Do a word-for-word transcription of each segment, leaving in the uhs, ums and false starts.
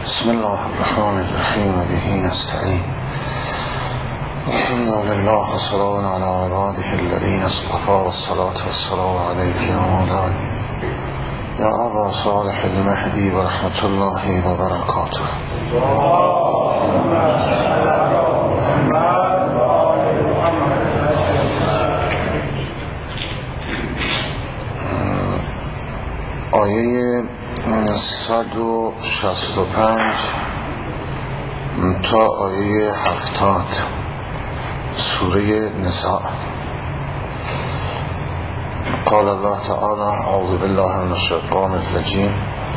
بسم الله الرحمن الرحیم و به نستعین. الحمد لله و سلام علی عباده الذین اصطفى و الصلاة والسلام علیک یا مولاي یا ابا صالح المهدی و رحمت الله و برکاته. آیه صد و شصت و پنج تا آیه هفتاد سوره نساء. قال الله تعالى اعوذ بالله من الشیطان الرجیم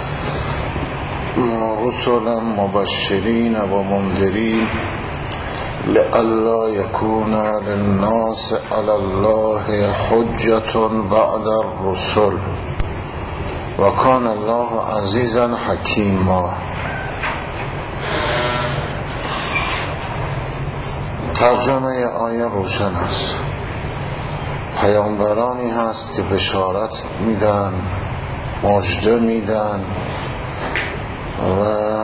رسلا مبشرین و منذرین لئلا یکون للناس علی الله حجة بعد الرسل و کان الله عزیزا حکیما. ترجمه آیه روشن است. پیامبرانی هست که بشارت میدن، مژده میدن و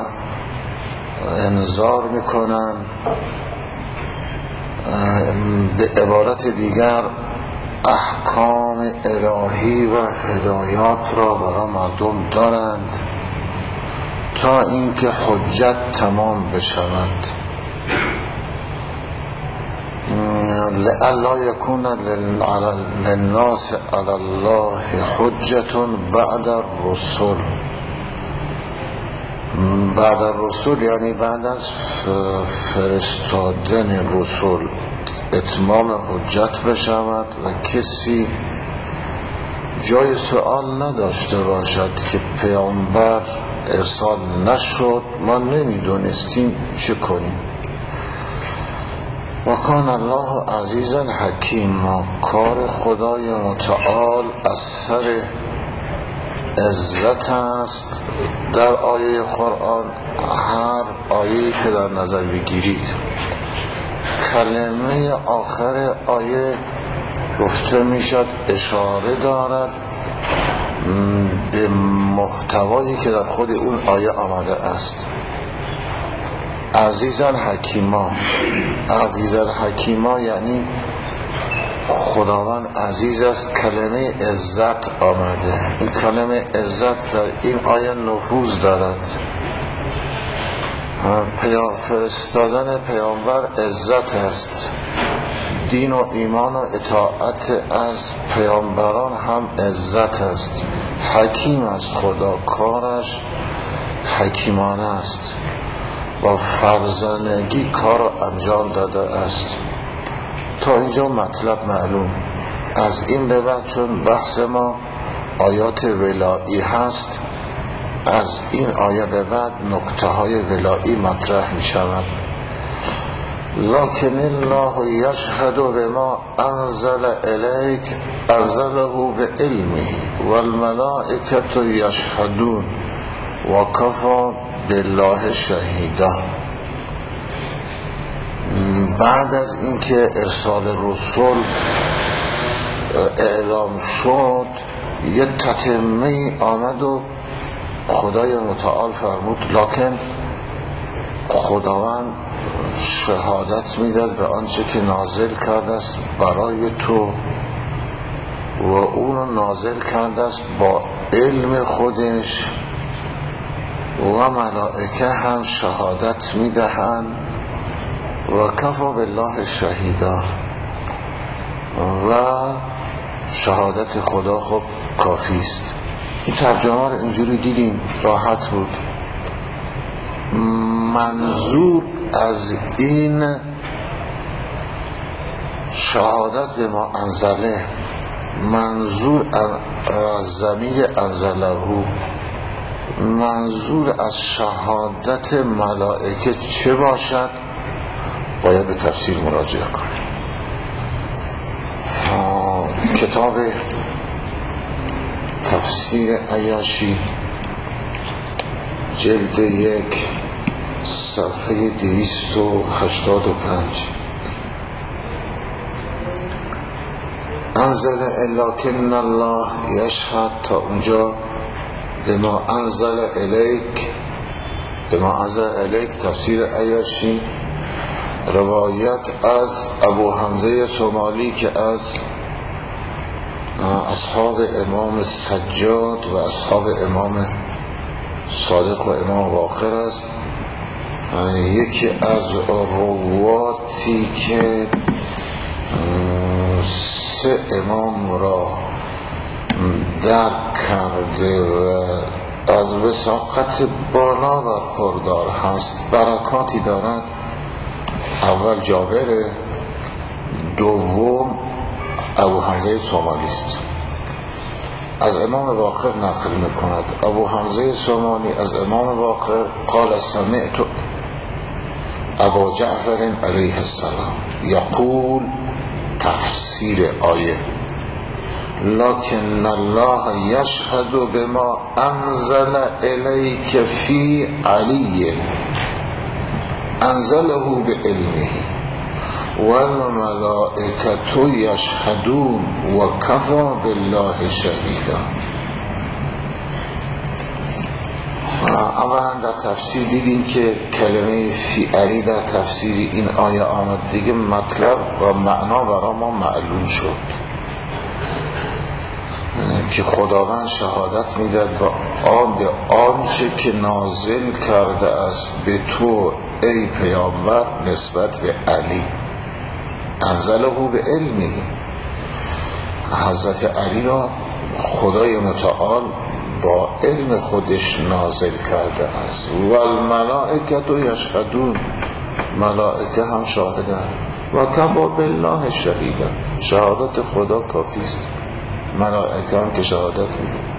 انذار میکنن، به عبارت دیگر احکام الهی و هدایات را برای مردم دارند تا اینکه حجت تمام بشود. لئلا یکون للناس علی الله حجة بعد الرسل. بعد الرسل یعنی بعد از فرستادن رسول اتمام حجت بشود و کسی جای سوال نداشته باشد که پیامبر ارسال نشد، ما نمیدونستیم چه کنیم. و کان الله عزیزا حکیما. کار خدای متعال از سر عزت است. در آیه قرآن هر آیه‌ای که در نظر بگیرید کلمه آخر آیه گفته میشد اشاره دارد به محتوایی که در خود اون آیه آمده است. عزیزا حکیما. عزیزا حکیما یعنی خداوند عزیز است. کلمه عزت آمده. این کلمه عزت در این آیه نفوذ دارد. پیام فرستادن پیامبر عزت است. دین و ایمان و اطاعت از پیامبران هم عزت است. حکیم است خدا، کارش حکیمانه است. با فرزانگی کار رو انجام داده است. تا اینجا مطلب معلوم. از این به بعد چون بحث ما آیات ولایی هست، از این آیه به بعد نکته های ولایی مطرح می شود. لکن الله یشهد بما انزل الیک انزله بعلمه والملائکة یشهدون و کفی بالله شهیدا. بعد از اینکه ارسال رسول اعلام شد یه تتمه آمد و خدای متعال فرمود لکن خداوند شهادت میداد به آنچه که نازل کرده است برای تو و اون نازل کرده است با علم خودش و ملائکه هم شهادت میدهند و کفی بالله شهیدا. و شهادت خدا خب کافی است. این ترجمه رو اینجوری دیدیم، راحت بود. منظور از این شهادت به ما انزله، منظور از ضمیر انزله، منظور از شهادت ملائکه چه باشد باید به تفسیر مراجعه کنیم. کتاب تفسیر عیاشی جلد یک صفحه دویست و هشتاد و پنج. انزل لکن الله یشهد تا اونجا بما انزل الیک بما انزل الیک تفسیر عیاشی، روایت از ابو حمزه سومالی که از اصحاب امام سجاد و اصحاب امام صادق و امام باقر است. یکی از رواتی که سه امام را درک کرده و از وثاقت بالا برخوردار هست، برکاتی دارد. اول جابر، دوم ابو حمزه سومالی است. از امام باقر نقل میکند. ابو حمزه سومالی از امام باقر قال سمعت ابا جعفر علیه السلام یقول، تفسیر آیه، لکن الله یشهد بما انزل الیک فی علی انزله بعلمه والملائکة یشهدون و کفی بالله شهیدا. اولا در تفسیر دیدیم که کلمه فی علی در تفسیر این آیه آمد، دیگه مطلب و معنا برای ما معلوم شد که خداوند شهادت میداد با آن به آنچه که نازل کرده است به تو ای پیامبر نسبت به علی، انزله به علمه، حضرت علی را خدای متعال با علم خودش نازل کرده است. و الملائکه یشهدون، ملائکه هم شاهدن. و کفی بالله شهیدا، شهادت خدا کافی است، ملائکه هم که شهادت میده.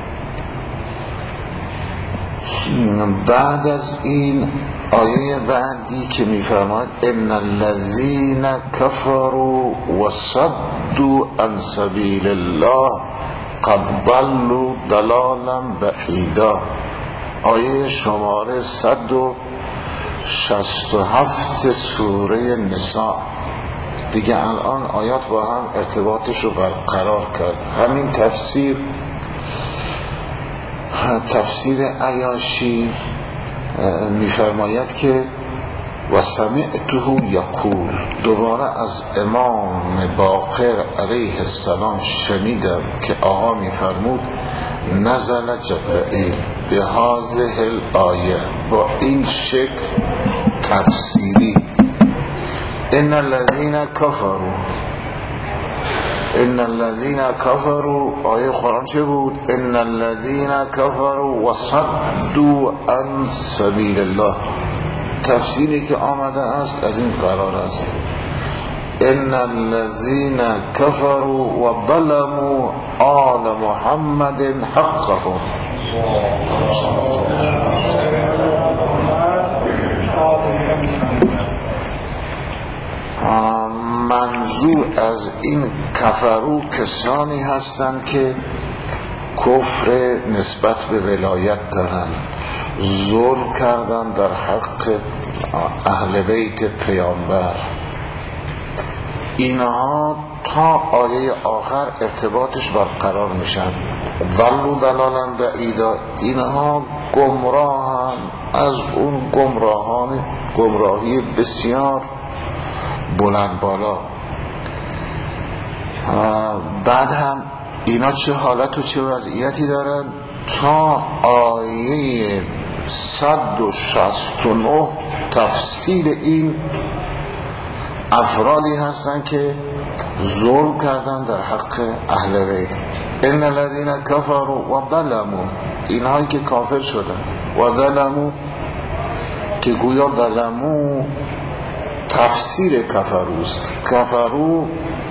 بعد از این آیه بعدی که میفرماید ان الذین کفروا وصدوا عن سبیل الله قد ضلوا ضلالا بعیدا، آیه شماره صد و شصت و هفت سوره نساء. دیگه الان آیات با هم ارتباطش رو برقرار کرد. همین تفسیر تفسیر عیاشی میفرماید که و سمعته یقول، دوباره از امام باقر علیه السلام شنیدم که آقا میفرمود نزل جبرائیل به هذه الآیه، با این شکل تفسیری، ان الذين كفروا، ان الذين كفروا، آیه قرآن چه بود؟ ان الذين كفروا وصدوا عن سبیل الله. تفسیری که آمده است از این قرار است ان الذين كفروا وظلموا آل محمد حقهم. منظور از این کفرو کسانی هستند که کفر نسبت به ولایت دارن، ظلم کردن در حق اهل بیت پیامبر. اینها تا آیه آخر ارتباطش برقرار میشن. ضلوا ضلالا بعیدا، اینها گمراهن از اون گمراهان گمراهی بسیار بلند بالا. بعد هم اینا چه حالت و چه وضعیتی دارن؟ تا آیه صد و شصت و نه تفصیل این افرادی هستن که ظلم کردن در حق اهل بیت. ان الذين كفروا وظلموا، اینهایی که کافر شدن، و ظلموا که گویا ظلموا تفسیر کفروست. کفرو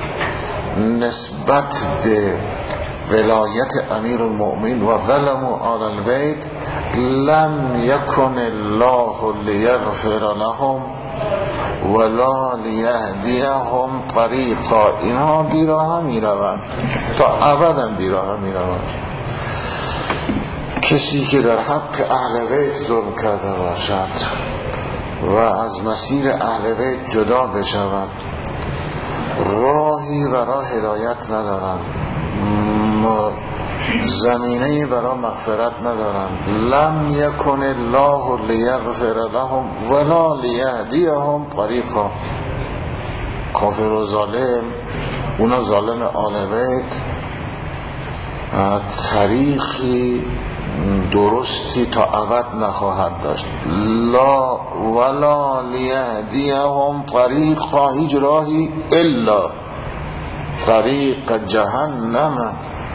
نسبت به ولایت امیر المؤمنین و ظلموا آل البیت، لم یکن الله لیغفر لهم ولا لیهدیهم طریقا، اینها بیراه می روند، تا ابدا بیراه می روند. کسی که در حق اهل بیت ظلم کرده باشد و از مسیر اهل بیت جدا بشود، راهی برای هدایت ندارند. زمینه برای مغفرت ندارن. لم یکن الله لیغفر لهم ولا لیهدیهم طریقا. کافر و ظالم، اونا ظالم آل بیت، طریقی درستی تا ابد نخواهد داشت. لا ولا لیهدیهم طریقا، هیچ راهی الا طریق جهنم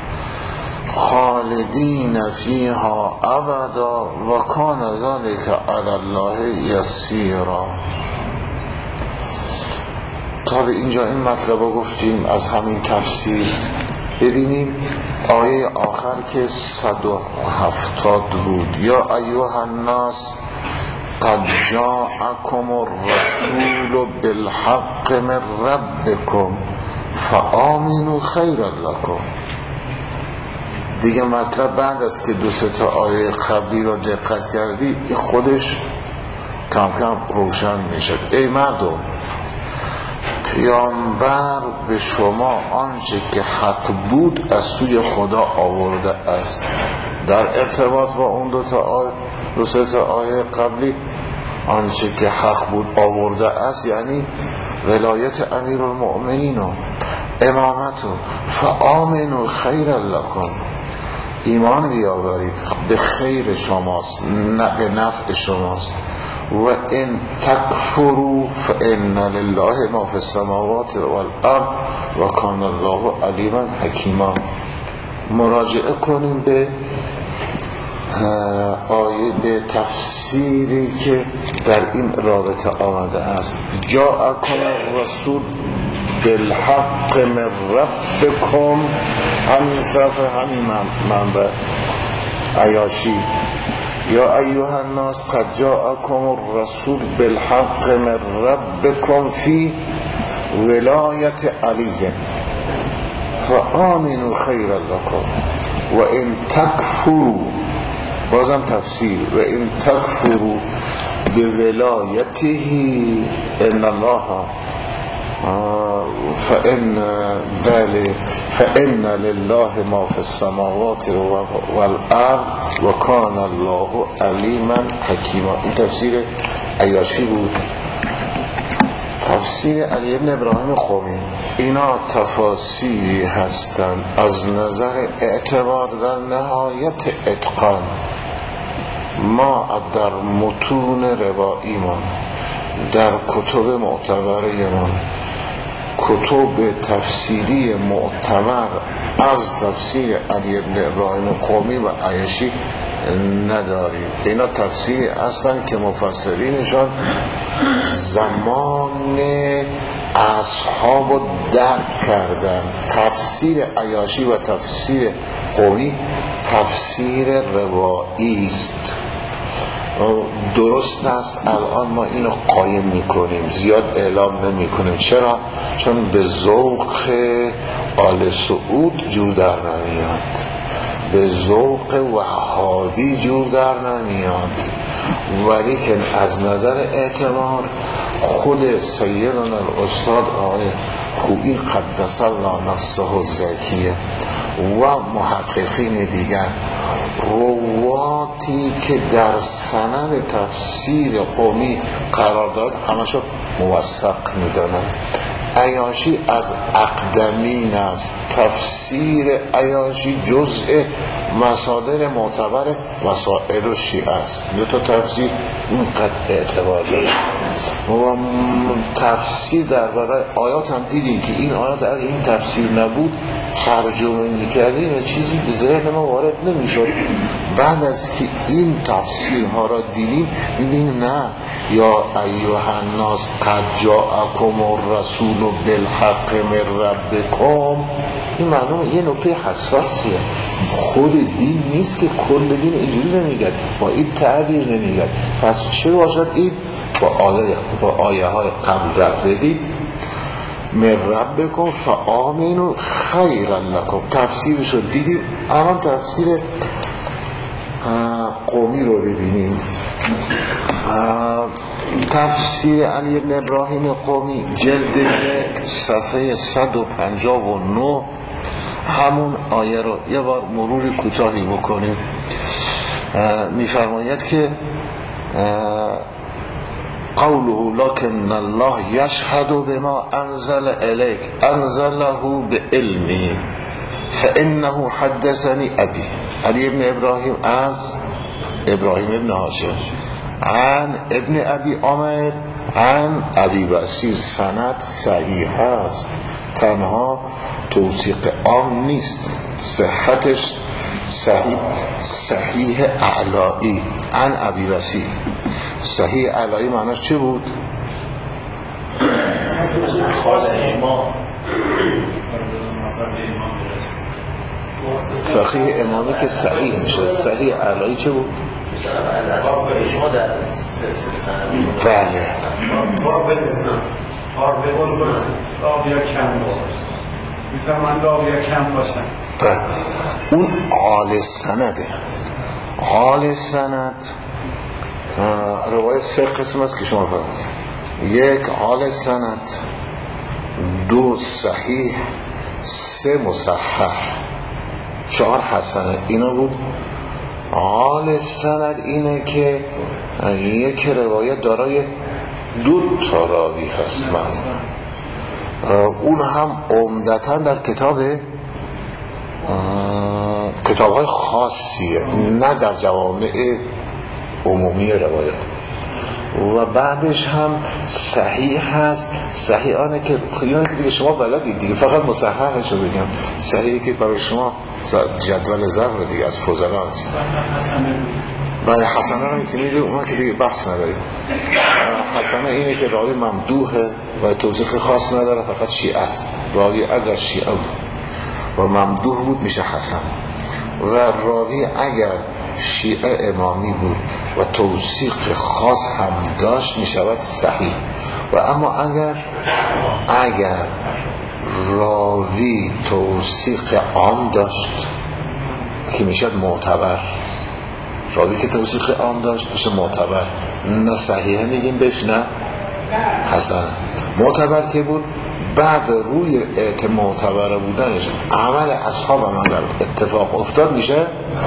خالدین فیها ابدا و کان ذلک علی الله یسیرا. تا به اینجا این مطلب رو گفتیم. از همین تفسیر ببینیم آیه آخر که صد و هفتاد بود. یا ایها الناس قد جاءکم الرسول بالحق من ربکم فآمنوا خیرا لکم. دیگه مطلب بعد از که دو سه تا آیه قبلی رو دقت کردی خودش کم کم روشن میشه. ای مردم، پیامبر به شما آنچه که حق بود از سوی خدا آورده است. در ارتباط با اون دو تا آیه دو سه تا آیه قبلی، آنچه که حق بود آورده است یعنی ولایت امیر المؤمنین و امامت و فآمنوا خیرا لکم، ایمان بیاورید به خیر شماست، نه به نفع شماست. و ان تکفروا فان لله ما فی السماوات والارض و کان الله علیما حکیما. مراجعه کنیم به آیه، به تفسیری که در این رابطه آمده است. جاءکم الرسول بالحق من ربکم، همین صفحه همین منبع عیاشی. یا ایها الناس قد جاءکم الرسول بالحق من ربکم فی ولایت علی فآمنوا خیرا لکم و ان تکفروا، بازم تفسیر، و ان تکفروا بولایته ان الله فإن ذلك فإن لله ما في السماوات والأرض و کان الله علیما حکیما. این تفسیر عیاشی بود. تفسیر علی ابن ابراهیم قمی. اینا تفاسیری هستند از نظر اعتبار در نهایت اتقان. ما در متون روایی ما، در کتب معتبره ما، کتب تفسیری معتبر از تفسیر علی ابن ابراهیم قمی و عیاشی نداریم. اینا تفسیری هستن که مفسرینشان زمان اصحاب رو درک کردن. تفسیر عیاشی و تفسیر قمی تفسیر روایی است. درست است الان ما اینو قایم میکنیم، زیاد اعلام نمی کنیم. چرا؟ چون به ذوق آل سعود جور در نمیاد، به ذوق وهابی جور در نمیاد. ولی که از نظر اعتبار خود سیدنا الاستاد آقای خویی قدس الله نفسه الزکیه و محققین دیگر، رواتی که در سند تفسیر قومی قرار داد همشو موثق میدانن. عیاشی از اقدمین است. تفسیر عیاشی جزء مصادر معتبر وسائل شیعه است. دو تا تفسیر اینقدر اعتبار داره. و تفسیر درباره آیات هم دیدیم که این آیات اگر این تفسیر نبود ترجمه میکردیم و چیزی به ذهن ما وارد نمیشد. بعد از که این تفسیرها را دیدیم میبینیم نه، یا ایها الناس قد جاءکم الرسول بالحق من ربکم، این معلومه یه نکته حساسیه. خود دین نیست که کل دین اینجوری نمیگه، با این تعبیر نمیگه. پس چه باشد؟ این با آیه با آیه های قبل رد بدید. من ربکم فآمنوا خیرا لکم، تفسیرش رو دیدیم. الان تفسیر قومی رو ببینیم. تفسیر علی ابن ابراهیم قومی جلد یک صفحه صد و پنجاه و نه همون آیه رو یه بار مرور کوتاهی بکنیم. میفرماید که قوله لکن الله یشهد بما انزل الیک انزله بعلمه فانه حدثني ابي علی ابن ابراهیم از ابراهیم ابن هاشم عن ابن ابی عامر عن ابی بصیر. سند صحیح است، تنها توثیق عام نیست، صحتش صحیح صحیح اعلایی. عن ابی بصیر صحیح اعلایی معناش چه بود؟ فقیه امامی که صحیح میشه. صحیح اعلایی چه بود؟ بله اون عال سنده. عال سند روایت سه قسم است که شما فرمودید. یک عال سند، دو صحیح، سه مصحح، چهار حسنه. اینا بود. عال سند اینه که یک روایت دارای دو تا راوی هست. من اون هم عمدتاً در کتاب کتاب های خاصیه، نه در جوامع عمومی روایت. و بعدش هم صحیح هست. صحیح آنه که خیلی دیگه شما بلدید دیگه، فقط مصححش رو بگم. صحیحی که برای شما جدول ضرب دیگه از فضلا هست. برای حسنه رو که میگه اون که دیگه بحث ندارید. حسنه اینه که راوی ممدوحه و توصیف خاص نداره، فقط شیعه است. راوی اگر شیعه بود و ممدوح بود میشه حسن، و راوی اگر شیعه امامی بود و توثیق خاص هم داشت میشود صحیح. و اما اگر اگر راوی توثیق عام داشت که میشد معتبر. راوی که توثیق عام داشت میشه معتبر، نه صحیحه میگیم بهش نه حسن. معتبر که بود بعد روی اعت معتبر بودنش عمل اصحاب من در اتفاق افتاد میشه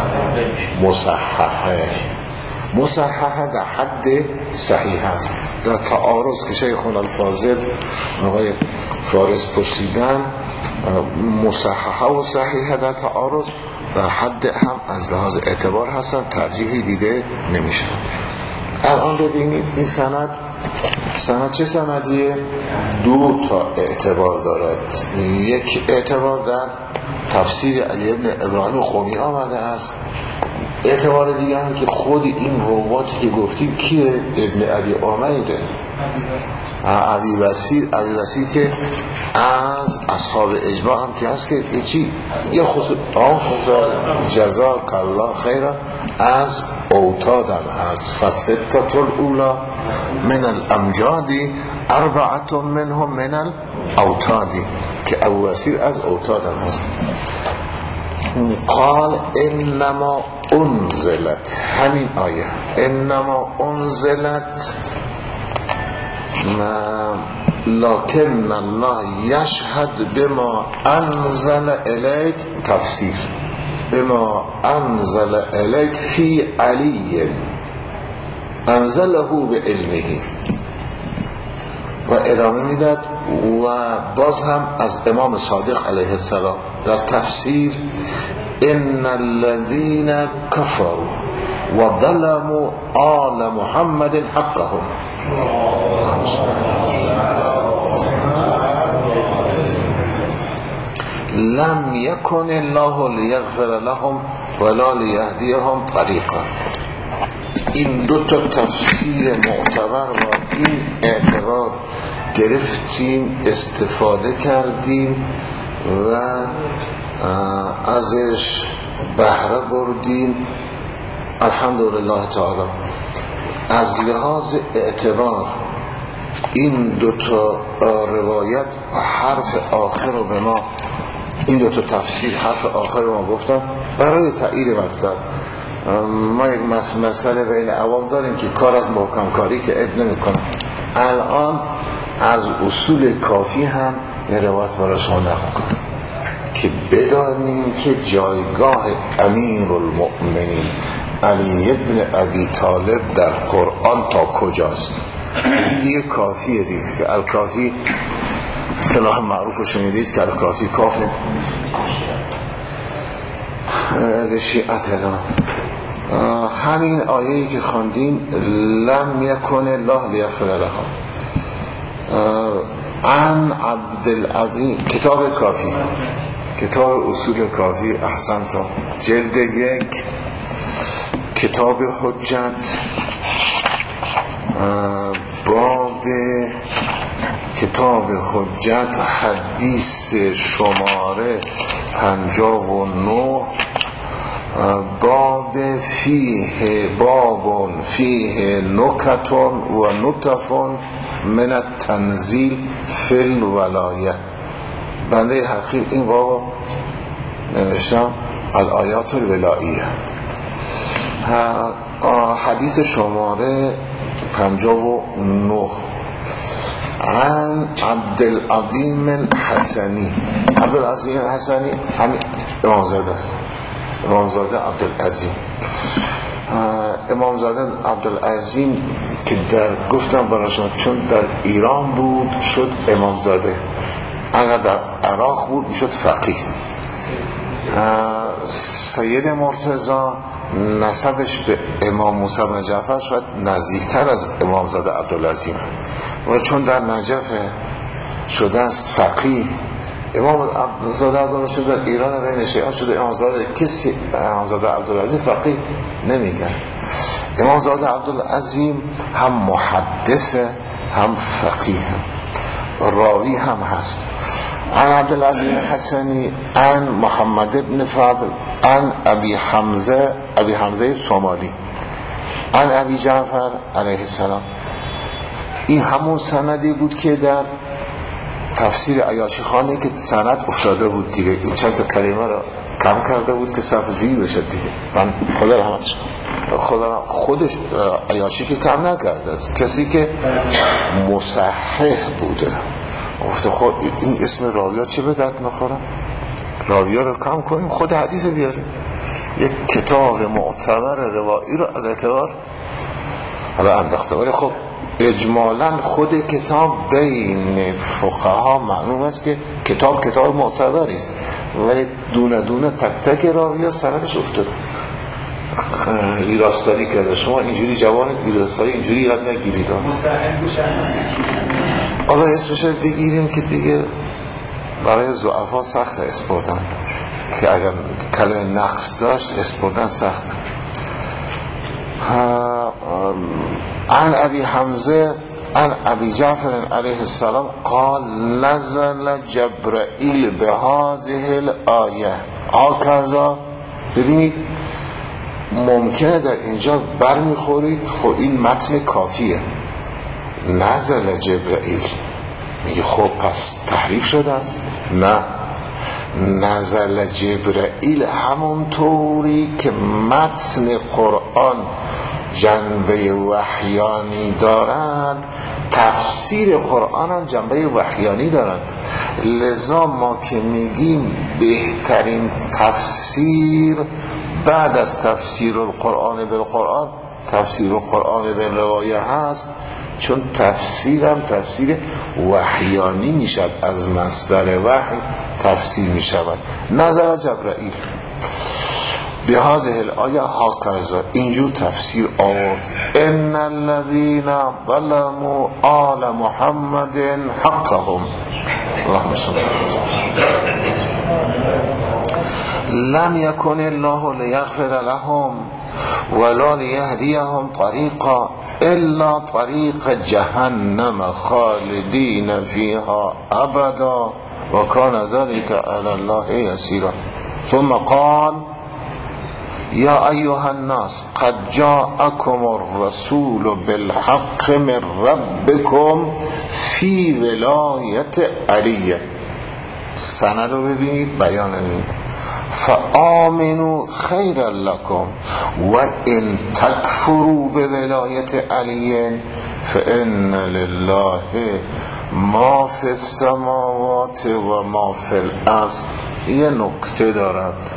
مصححه. مصححه در حد صحیح هست. در تعارض که شیخنا الفاضل آقای فارس پرسیدن، مصححه و صحیحه در تعارض در حد هم از لحاظ اعتبار هستن، ترجیحی دیده نمیشه. الان ببینید این سند سند چه سندیه؟ دو تا اعتبار دارد. یک اعتبار در تفسیر علی ابن ابراهیم خومی آمده است. اعتبار دیگه هم که خود این رواتی که گفتیم کیه؟ ابن ابی عامره، ابی بصیر. ابی بصیر که از اصحاب اجماع هم که هست که چی؟ یه خصوص جزاک الله خیرا از اوتاد هم هست. فستت الاولا من الامجادی اربعت منهم من الاوتادی، که ابو بصیر از اوتاد هم هست. قال انما انزلت، همین آیه انما انزلت لکن الله یشهد بما انزل الیک، تفسیر بما انزل الیک فی علی انزله بعلمه. و ادامه میداد و باز هم از امام صادق علیه السلام در تفسیر ان الذين كفروا وظلموا آل محمد حقهم لم يكن الله ليغفر لهم ولا ليهديهم طريقا. این دو تا تفسیر معتبر و این اعتبار گرفتیم، استفاده کردیم و ازش بهره بردیم الحمدلله تعالی. از لحاظ اعتبار این دو تا روایت حرف آخر رو به ما، این دو تا تفسیر حرف آخر رو ما گفتم برای تایید مطلب. ما یک مسئله بین عوام داریم که کار از محکم کاری که عیب نمی کنم. الان از اصول کافی هم یه روایت برای شما نقل کنم که بدانیم که جایگاه امیر المؤمنین علی ابن ابی طالب در قرآن تا کجاست. دیگه کافیه دیگه که الکافی اصطلاح معروف رو شنیدید که الکافی کافه رشیعتنا. همین آیه‌ای که خواندیم لم یکن الله لیغفر لهم عن عبدالعظیم، کتاب کافی، کتاب اصول کافی، احسنتم، جلد یک، کتاب حجت، باب کتاب حجت، حدیث شماره پنجاه و نه، باب فیه باب فیه نکتون و نطفون من التنزیل فی الولایه. بنده حقیق این باب نوشتم الآیات الولائیه. حدیث شماره پنجاه و نه عن عبدالعظیم الحسنی. عبدالعظیم الحسنی همین امامزاده است، امامزاده عبدالعظیم. امامزاده عبدالعظیم که در گفتم براشون چون در ایران بود شد امامزاده، اگر در عراق بود میشد فقیه. سید مرتضی نسبش به امام موسی بن جعفر شاید نزدیکتر از امامزاده عبدالعظیم و چون در نجف شده است فقیه. امام زاده عبدالعظیم در ایران بین شیعه شده امامزاده، کسی امامزاده عبدالعظیم فقیه نمیگن. امامزاده عبدالعظیم هم محدثه هم فقیه راوی هم هست. عن عبدالعظیم حسنی عن محمد ابن فضل عن ابی حمزه ابی حمزه سومالی عن ابی جعفر علیه السلام. این همون سندی بود که در تفسیر عیاشی خانی که سند افتاده بود دیگه، این چند تا کلمه رو کم کرده بود که صفحه جویی بشه دیگه. من خدا رحمتش خدا خودش عیاشی که کم نکرده است، کسی که مصحح بوده گفته خود این اسم راویا چه به درد میخوره، راویا رو کم کنیم خود حدیث بیاریم. یک کتاب معتبر روایی رو از اعتبار حالا انداخته، ولی خب اجمالا خود کتاب بین فقها معلوم است که کتاب کتاب معتبری است، ولی دونه دونه تک تک راویا سندش افتاده. ویراستاری کرده. شما اینجوری جوان ویراستاری اینجوری یاد نگیرید. حالا اسمش بگیریم که دیگه برای ضعفا سخت اسم بردن، که اگر کلمه نقص داشت اسم بردن سخت. عن ابی حمزه عن ابی جعفر علیه السلام قال نزل جبرائیل به هذه الآیه هکذا. ببینید ممکنه در اینجا برمیخورید خب این متن کافیه، نزل جبرائیل میگه خب پس تحریف شده است. نه، نزل جبرائیل همونطوری که متن قرآن جنبه وحیانی دارند، تفسیر قرآن هم جنبه وحیانی دارند. لذا ما که میگیم بهترین تفسیر بعد از تفسیر القرآن بالقرآن تفسیر القرآن بالروایه هست، چون تفسیرم تفسیر وحیانی میشد، از مصدر وحی تفسیر میشود. نظر جبرائیل به هذه الآیه هکذا، اینجور تفسیر آورد. ان الذين ظلموا آل محمد حقهم اللهم صل لم يكن الله ليغفر لهم ولا ليهديهم طريقا الا طريق جهنم خالدين فيها ابدا وكان ذلك على الله يسيرا. ثم قال يا أيها الناس قد جاءكم الرسول بالحق من ربكم في ولاية علی. سند رو ببینید، بیان ببینید. فآمنوا خيرا لكم وإن تكفروا بولاية علی فإن لله ما في السماوات وما في الأرض یه نکته دارد.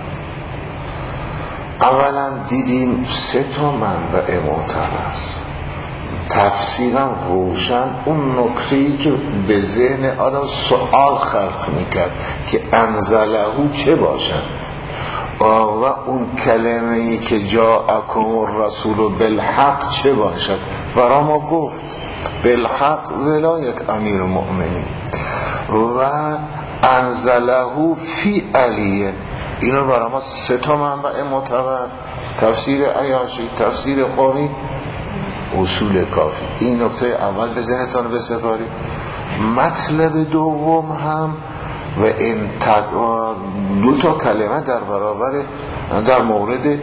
اولا دیدیم سه تا منبع معتبر، تفسیرم روشن. اون نکته‌ای که به ذهن آدم سوال خلق میکرد که انزلهو چه باشد و اون کلمه‌ای که جاءکم الرسول بالحق چه باشد، برای ما گفت بالحق ولایت امیر المؤمنین و انزلهو فی علیه. اینو برای ما سه تا منبع معتبر، تفسیر عیاشی، تفسیر خوانی، اصول کافی. این نکته اول به ذهنتان بسپارید. مطلب دوم هم و این دو تا کلمه در برابر در مورد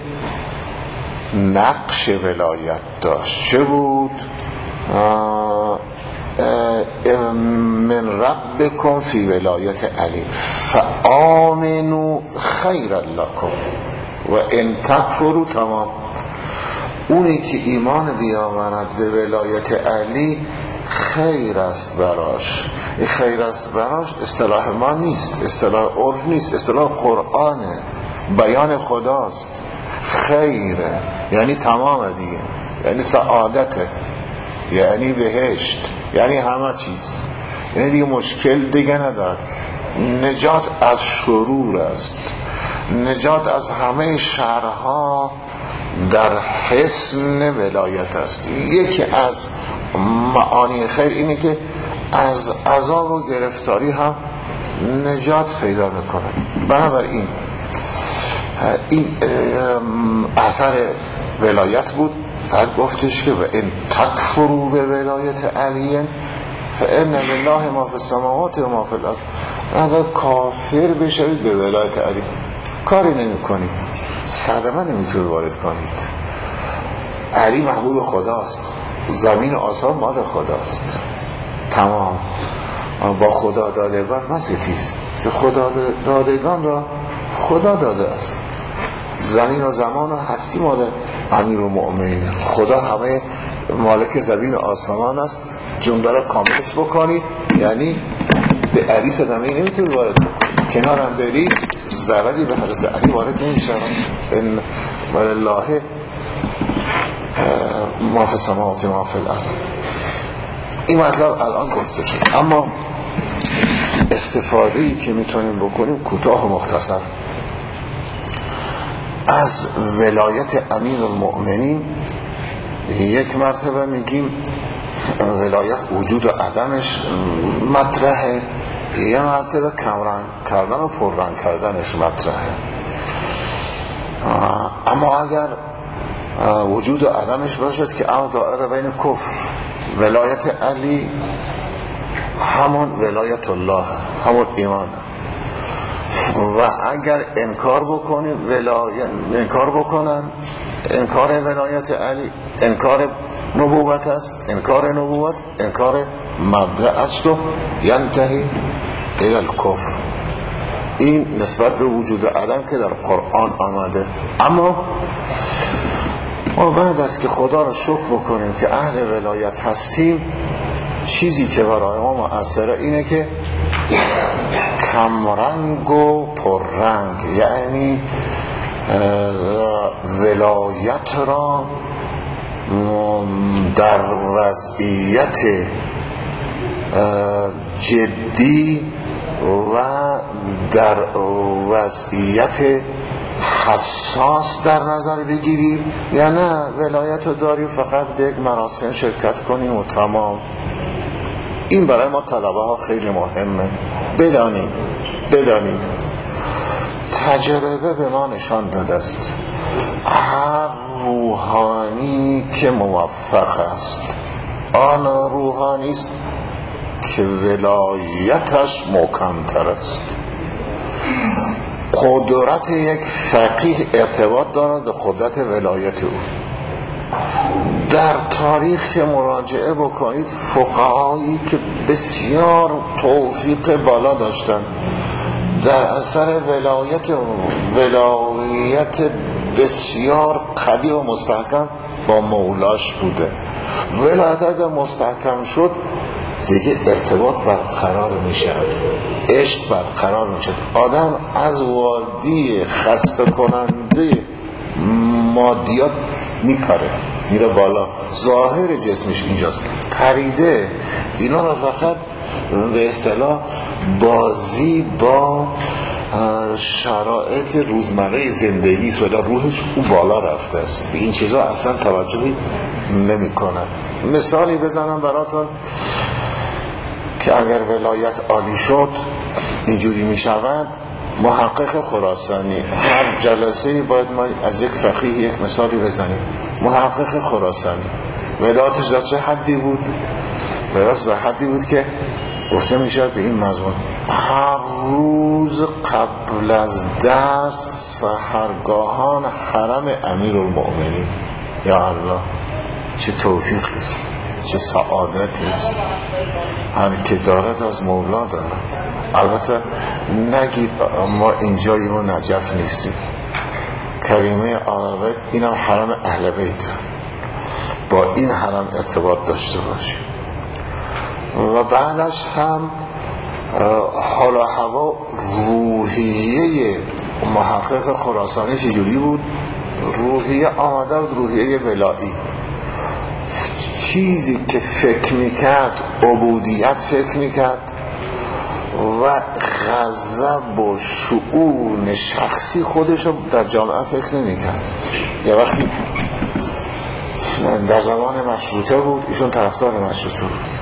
نقش ولایت داشت. چه بود؟ من ربکم فی ولایت علی فآمنوا خیر لکم و ان تکفروا تمام. اونی که ایمان بیاورد به ولایت علی خیر است براش. خیر است براش اصطلاح ما نیست، اصطلاح عرف نیست، اصطلاح قرآنه، بیان خداست. خیره یعنی تمام دیگه، یعنی سعادته، یعنی بهشت، یعنی همه چیز، یعنی دیگه مشکل دیگه ندارد. نجات از شرور است، نجات از همه شرها در حسن ولایت است. یکی از معانی خیر اینه که از عذاب و گرفتاری هم نجات پیدا میکنه. بنابراین این اثر ولایت بود. بعد گفتش که و ان تکفروا به ولایت علی فان لله ما فی السماوات و ما فی الارض. اگر کافر بشوید به ولایت علی کاری نمی کنید، صدمه نمیتونید وارد کنید. علی محبوب خداست، زمین و آسمان مال خداست، تمام. با خدا دادگان مستیست، خدا دادگان را خدا داده است. زمین و زمان و هستی مال امیر المؤمنین. خدا همه مالک زمین و آسمان است. جمله را کاملش بکنید، یعنی به علی صدمه نمیتونید وارد بکنید. کنار هم برید ضرری به حضرت علی وارد نمیشه. ان ولله ما فی السماوات ما فی الارض. این مطلب الان گفته شد، اما استفاده‌ای که میتونیم بکنیم کوتاه و مختصر از ولایت امیر المؤمنین. یک مرتبه میگیم ولایت وجود و عدمش مطرحه، یه مرتبه کمرنگ کردن و پررنگ کردنش مطرحه. اما اگر وجود و عدمش باشد که اما دائره بین کفر، ولایت علی همون ولایت الله، همون ایمان. و اگر انکار بکنی ولایت انکار بکنن انکار ولایت علی انکار نبوت است، انکار نبوت انکار مبدأ است و ینتهی الی الکفر. این نسبت به وجود عدم که در قرآن آمده. اما ما بعد از که خدا را شکر بکنیم که اهل ولایت هستیم، چیزی که برای ما مؤثره اینه که کمرنگ و پررنگ، یعنی ولایت را در وضعیت جدی و در وضعیت حساس در نظر بگیریم، یا نه ولایت رو داریم فقط به یک مراسم شرکت کنیم و تمام. این برای ما طلبه ها خیلی مهمه. بدانیم بدانیم تجربه به ما نشان داده است هر روحانی که موفق است آن روحانی است که ولایتش محکم‌تر است. قدرت یک فقیه ارتباط دارد به قدرت ولایت او. در تاریخ مراجعه بکنید فقهایی که بسیار توفیق بالا داشتند در اثر ولایت ولایت بسیار قوی و مستحکم با مولاش بوده. ولایت اگر مستحکم شد دیگه ارتباط برقرار می شود، عشق برقرار می شود. آدم از وادی خسته کننده مادیات می پره، میره بالا. ظاهر جسمش اینجاست، پریده. اینا را فقط به اصطلاح بازی با شرایط روزمره زندگی است و در روحش او بالا رفته است، به این چیزا اصلا توجهی نمی کند. مثالی بزنم براتون که اگر ولایت عالی شد اینجوری می شود. محقق خراسانی، هر جلسه باید ما از یک فقیه یک مثالی بزنیم. محقق خراسانی ولایتش در چه حدی بود؟ ولایتش در حدی بود که گفته می شود به این مضمون: هر روز قبل از درس سحرگاهان حرم امیرالمؤمنین. یا الله، چه توفیقی است، چه سعادتی است. هر که دارد از مولا دارد. البته نگید ما اینجاییم و نجف نیستیم. کریمه عربه اینم حرم اهل بیت، با این حرم ارتباط داشته باشیم. و بعدش هم حال و هوا روحیه محقق خراسانی چجوری بود؟ روحیه آمده بود، روحیه ولایی. چیزی که فکر میکرد عبودیت فکر میکرد و غضب و شؤون شخصی خودش رو در جامعه فکر نمیکرد. یه وقتی در زمان مشروطه بود، ایشون طرفدار مشروطه بود.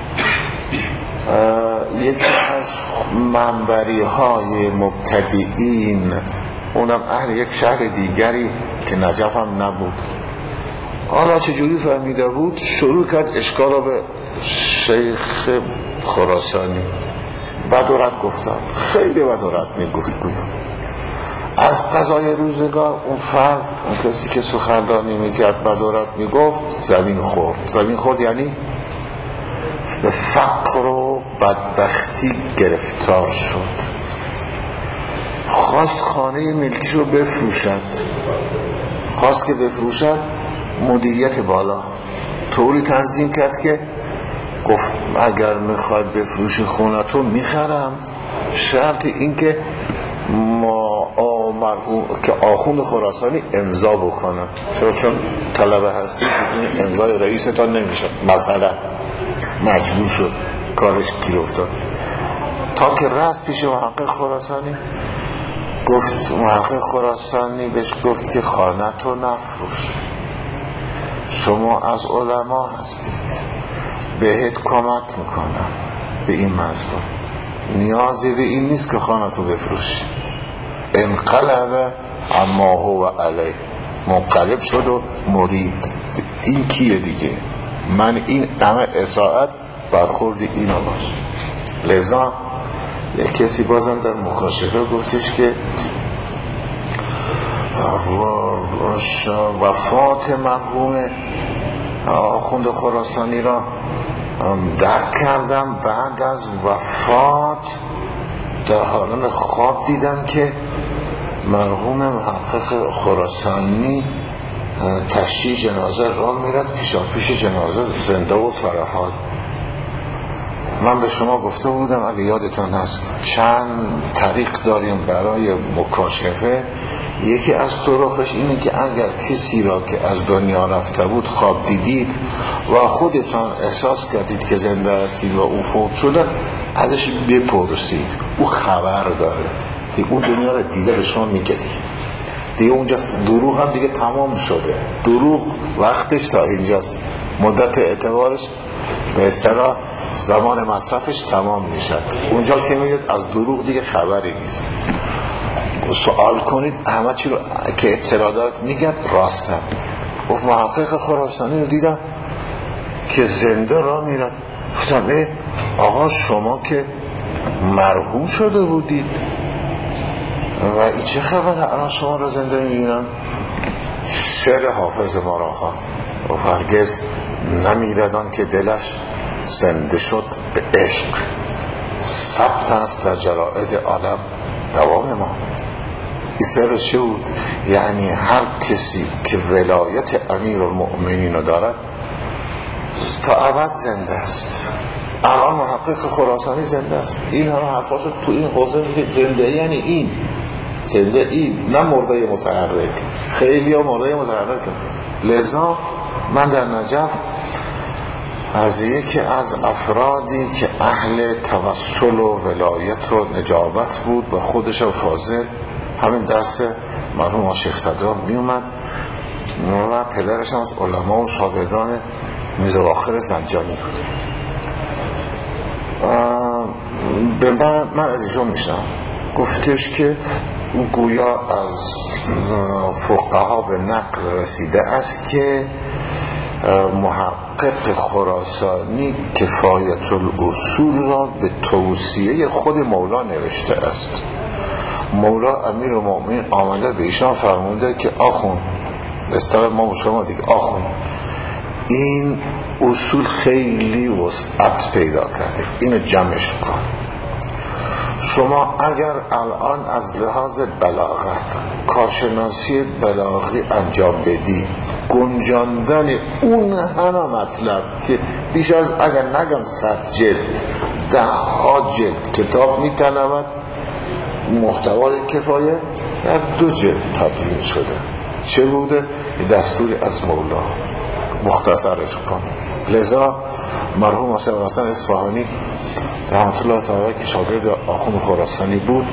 یکی از منبری های مبتدئین، اونم اهل یک شهر دیگری که نجف هم نبود، حالا چجوری فهمیده بود؟ شروع کرد اشکال را به شیخ خراسانی بد و رد گفتن، خیلی بد و رد میگفت. گویا از قضای روزگار اون فرد، اون کسی که سخنرانی میکرد بد و رد میگفت، زمین خورد. زمین خورد یعنی به فقر و بدبختی گرفتار شد. خواست خانه ملکیش رو بفروشد، خواست که بفروشد، مدیریت بالا طوری تنظیم کرد که گفت اگر میخواد بفروشی خونتو میخرم، شرط این که ما مرحوم که آخوند خراسانی امضا بکنه. چرا؟ چون طلبه هستی بدون امضای رئیستان نمیشه. مثلا مجبور شد، کارش گیر افتاد. تا که رفت پیش محقق خراسانی، گفت محقق خراسانی بهش گفت که خانه تو نفروش، شما از علما هستید، بهت کمک میکنم به این مضمون، نیازی به این نیست که خانه تو بفروشی. انقلب اما هو علیه، منقلب شد و مرید. این کیه دیگه؟ من این همه اساعت برخوردی اینا باشه. لذا یک کسی بازم در مکاشفه گفتش که وفات مرحوم آخوند خراسانی را درک کردم. بعد از وفات در حالان خواب دیدم که مرحوم محقق خراسانی تشییع جنازه را میرد، پیشا پیش جنازه زنده و سرحال. من به شما گفته بودم اگه یادتان هست چند طریق داریم برای مکاشفه. یکی از طرقش اینه که اگر کسی را که از دنیا رفته بود خواب دیدید و خودتان احساس کردید که زنده هستید و او فوت شده، ازش بپرسید، او خبر داره که اون دنیا را دیده، به شما میگه دیگه اونجا دروغ هم دیگه تمام شده. دروغ وقتش تا اینجاست، مدت اعتبارش به اصطلاح زمان مصرفش تمام میشد. اونجا که میدید از دروغ دیگه خبری نیست. سوال کنید همه چی رو که اطلاع دارد میگن راستم. گفت محقق خراسانی رو دیدم که زنده را میرد. گفتم اه آقا شما که مرحوم شده بودید و این چه خبره الان شما را زنده میبینن؟ شعر حافظ ما را خواه و هرگز نمیردان که دلش زنده شد به عشق، ثبت است در جرائد عالم دوام ما. این سر چه بود؟ یعنی هر کسی که ولایت امیرالمؤمنین رو دارد تا ابد زنده است. الان محقق خراسانی زنده است. این همه حرفاشو تو این حوزه میگه زنده یعنی این زنده این، نه مرده متحرک. خیلی ها مرده متحرک. لذا من در نجف از یکی از افرادی که اهل توسل و ولایت و نجابت بود و خودش فاضل، همین درس مرحوم شیخ صدرا می اومد و پدرش از علما و شاگردان میرواخر زنجانی بود. به من, من از ایشون میشنم گفتش که گویا از فقها به نقل رسیده است که محقق خراسانی کفایت الاصول را به توصیه خود مولا نوشته است. مولا امیرالمومنین آمده به ایشان فرموده که آخون استر ما شما دیگه آخون این اصول خیلی وسعت پیدا کرده، اینو جمعش کن. شما اگر الان از لحاظ بلاغت کارشناسی بلاغی انجام بدی، گنجاندن اون همه مطلب که بیش از اگر نگم صد جلد ده ها جلد کتاب میتنمد، محتوای کفایه در دو جلد تدوین شده. چه بوده؟ دستوری از مولا، مختصرش کن. لذا مرحوم حسین حسن اصفهانی رحمت الله تعالی که شاگرد آخوند خراسانی بود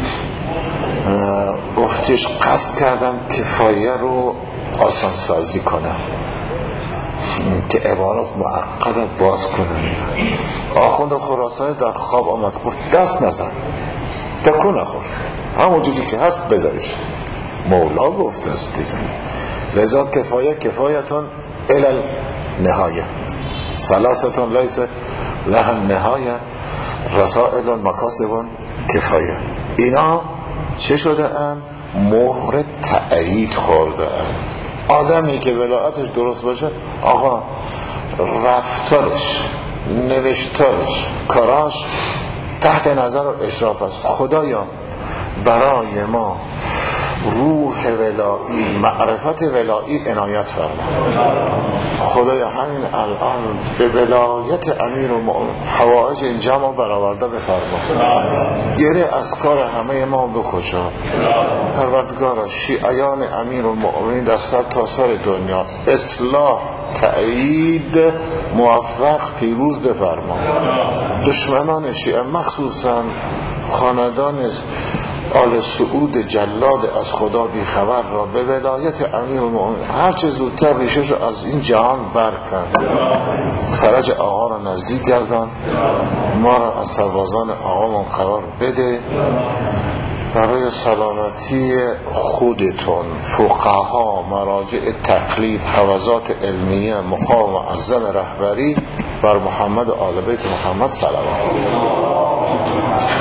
گفتش قصد کردم کفایه رو آسان سازی کنم که عبارات معقد باز کنم. آخوند خراسانی در خواب آمد گفت دست نزن، تکون نخور، همون جوری که هست بذارش. مولا گفت است دیگه. لذا کفایه کفایتون الال نهایه، ثلاثتون لیس لها نهایه، رسائل مکاسب کفایه. اینا چه شده ام؟ مهر تأیید خورده ام. آدمی که ولایتش درست باشه، آقا رفتارش، نوشتارش، کاراش تحت نظر و اشراف است. خدایا برای ما روح ولایی، معرفت ولایی عنایت فرما. خدایا همین الان به ولایت امیرالمومنین حوائج اینجا ما برآورده بفرما. گره از کار همه ما بکشا. پروردگارا شیعیان امیرالمومنین در سر تا سر دنیا اصلاح، تأیید، موفق، پیروز بفرما. دشمنان شیعه مخصوصا خاندان آل سعود جلاد از خدا بی خبر را به ولایت امیرالمومنین هر چه زودتر ریشش از این جهان برکن. خرج آقا را نزدیک گردان، ما را از سربازان آقا قرار بده. برای سلامتی خودتون، فقها، مراجع تقلید، حوزات علمیه، مقام معظم رهبری، بر محمد و آل بیت محمد صلوات.